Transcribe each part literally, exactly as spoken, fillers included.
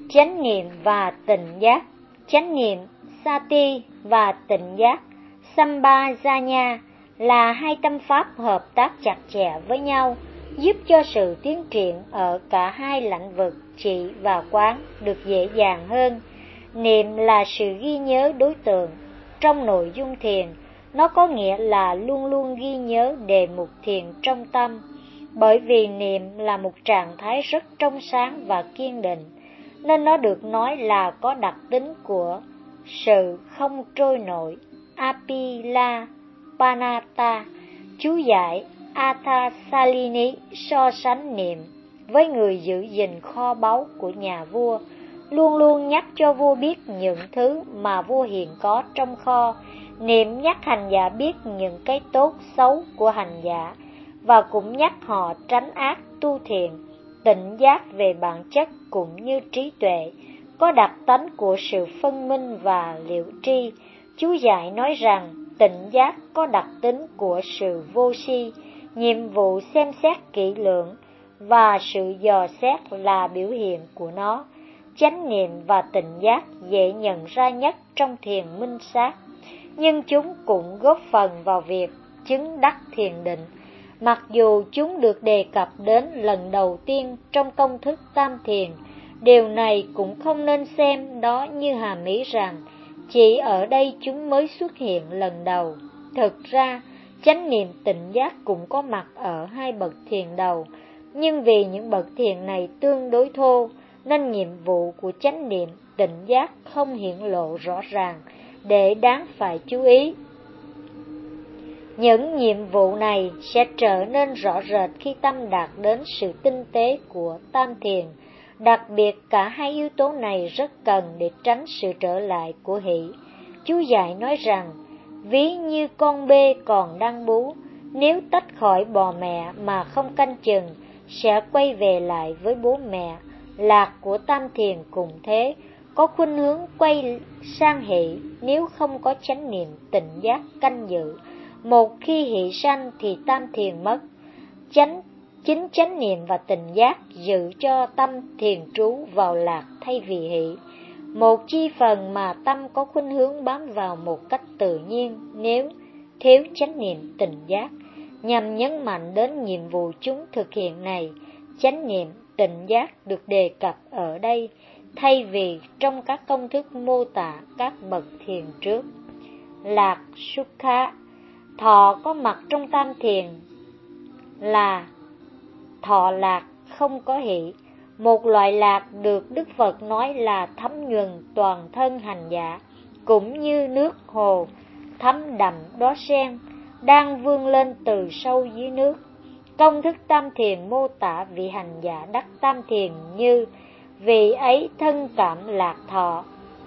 chánh niệm và tịnh giác. Chánh niệm Sati và tịnh giác Sampajanya là hai tâm pháp hợp tác chặt chẽ với nhau, giúp cho sự tiến triển ở cả hai lĩnh vực trị và quán được dễ dàng hơn. Niệm là sự ghi nhớ đối tượng. Trong nội dung thiền, nó có nghĩa là luôn luôn ghi nhớ đề mục thiền trong tâm, bởi vì niệm là một trạng thái rất trong sáng và kiên định, nên nó được nói là có đặc tính của sự không trôi nổi. Apila Panata, chú giải Athasalini so sánh niệm với người giữ gìn kho báu của nhà vua, luôn luôn nhắc cho vua biết những thứ mà vua hiện có trong kho. Niệm nhắc hành giả biết những cái tốt xấu của hành giả, và cũng nhắc họ tránh ác tu thiện. Tịnh giác về bản chất cũng như trí tuệ, có đặc tánh của sự phân minh và liệu tri. Chú giải nói rằng tịnh giác có đặc tính của sự vô si, nhiệm vụ xem xét kỹ lưỡng và sự dò xét là biểu hiện của nó. Chánh niệm và tịnh giác dễ nhận ra nhất trong thiền minh sát, nhưng chúng cũng góp phần vào việc chứng đắc thiền định, mặc dù chúng được đề cập đến lần đầu tiên trong công thức tam thiền. Điều này cũng không nên xem đó như hàm ý rằng chỉ ở đây chúng mới xuất hiện lần đầu. Thực ra, chánh niệm tịnh giác cũng có mặt ở hai bậc thiền đầu, nhưng vì những bậc thiền này tương đối thô, nên nhiệm vụ của chánh niệm tịnh giác không hiển lộ rõ ràng để đáng phải chú ý. Những nhiệm vụ này sẽ trở nên rõ rệt khi tâm đạt đến sự tinh tế của tam thiền. Đặc biệt cả hai yếu tố này rất cần để tránh sự trở lại của hỷ. Chú giải nói rằng, ví như con bê còn đang bú, nếu tách khỏi bò mẹ mà không canh chừng, sẽ quay về lại với bố mẹ. Lạc của tam thiền cũng thế, có khuynh hướng quay sang hỷ nếu không có chánh niệm tịnh giác canh giữ. Một khi hỷ sanh thì tam thiền mất. Chánh Chính chánh niệm và tịnh giác giữ cho tâm thiền trú vào lạc thay vì hỷ, một chi phần mà tâm có khuynh hướng bám vào một cách tự nhiên nếu thiếu chánh niệm tịnh giác. Nhằm nhấn mạnh đến nhiệm vụ chúng thực hiện này, chánh niệm tịnh giác được đề cập ở đây thay vì trong các công thức mô tả các bậc thiền trước. Lạc Sukha, thọ có mặt trong tam thiền là thọ lạc không có hỷ, một loại lạc được Đức Phật nói là thấm nhuần toàn thân hành giả, cũng như nước hồ thấm đậm đóa sen đang vươn lên từ sâu dưới nước. Công thức tam thiền mô tả vị hành giả đắc tam thiền như vị ấy thân cảm lạc thọ.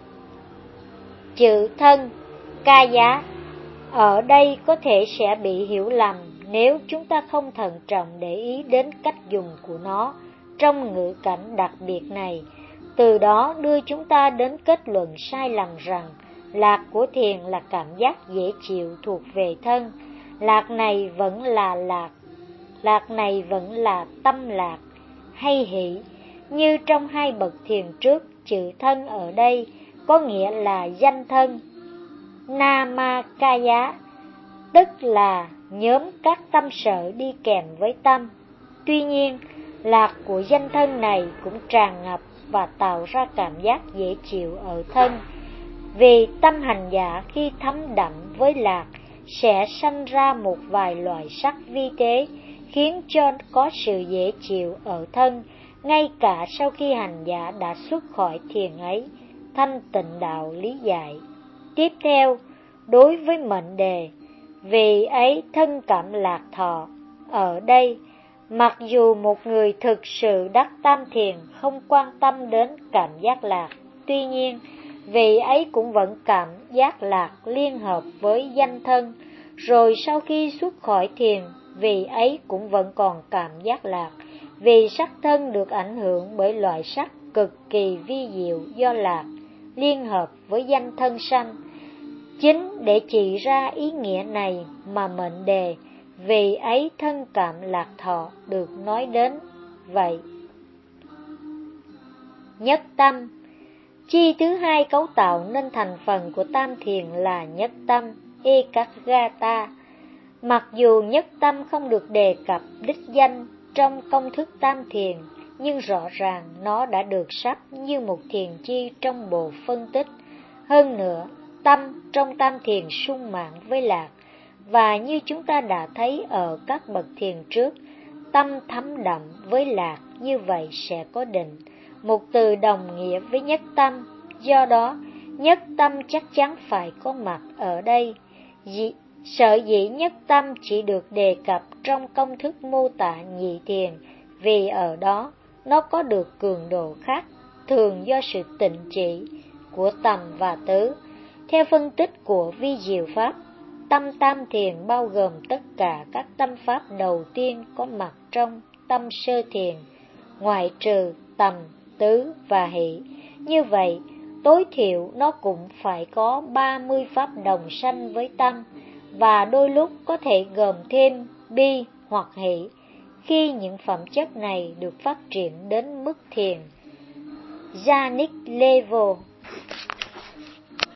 Chữ thân ca giá ở đây có thể sẽ bị hiểu lầm nếu chúng ta không thận trọng để ý đến cách dùng của nó trong ngữ cảnh đặc biệt này, từ đó đưa chúng ta đến kết luận sai lầm rằng lạc của thiền là cảm giác dễ chịu thuộc về thân. Lạc này vẫn là lạc, lạc này vẫn là tâm lạc hay hỷ. Như trong hai bậc thiền trước, chữ thân ở đây có nghĩa là danh thân, Namakaya, tức là nhóm các tâm sở đi kèm với tâm. Tuy nhiên, lạc của danh thân này cũng tràn ngập và tạo ra cảm giác dễ chịu ở thân. Vì tâm hành giả khi thấm đậm với lạc sẽ sanh ra một vài loại sắc vi tế, khiến cho có sự dễ chịu ở thân, ngay cả sau khi hành giả đã xuất khỏi thiền ấy. Thanh Tịnh Đạo lý giải. Tiếp theo, đối với mệnh đề, vì ấy thân cảm lạc thọ, ở đây, mặc dù một người thực sự đắc tam thiền không quan tâm đến cảm giác lạc, tuy nhiên, vị ấy cũng vẫn cảm giác lạc liên hợp với danh thân, rồi sau khi xuất khỏi thiền, vị ấy cũng vẫn còn cảm giác lạc, vì sắc thân được ảnh hưởng bởi loại sắc cực kỳ vi diệu do lạc liên hợp với danh thân sanh. Chính để chỉ ra ý nghĩa này mà mệnh đề vì ấy thân cảm lạc thọ được nói đến vậy. nhất tâm. Chi thứ hai cấu tạo nên thành phần của tam thiền là nhất tâm, Ekaggata. Mặc dù nhất tâm không được đề cập đích danh trong công thức tam thiền, nhưng rõ ràng nó đã được sắp như một thiền chi trong bộ phân tích. Hơn nữa, tâm trong tam thiền sung mãn với lạc, và như chúng ta đã thấy ở các bậc thiền trước, tâm thấm đậm với lạc như vậy sẽ có định, một từ đồng nghĩa với nhất tâm. Do đó, nhất tâm chắc chắn phải có mặt ở đây. Dị, sở dĩ nhất tâm chỉ được đề cập trong công thức mô tả nhị thiền, vì ở đó nó có được cường độ khác thường do sự tịnh chỉ của tầm và tứ. Theo phân tích của Vi Diệu Pháp, tâm tam thiền bao gồm tất cả các tâm pháp đầu tiên có mặt trong tâm sơ thiền, ngoại trừ tầm, tứ và hỷ. Như vậy, tối thiểu nó cũng phải có ba mươi pháp đồng sanh với tâm, và đôi lúc có thể gồm thêm bi hoặc hỷ, khi những phẩm chất này được phát triển đến mức thiền Jhanic level.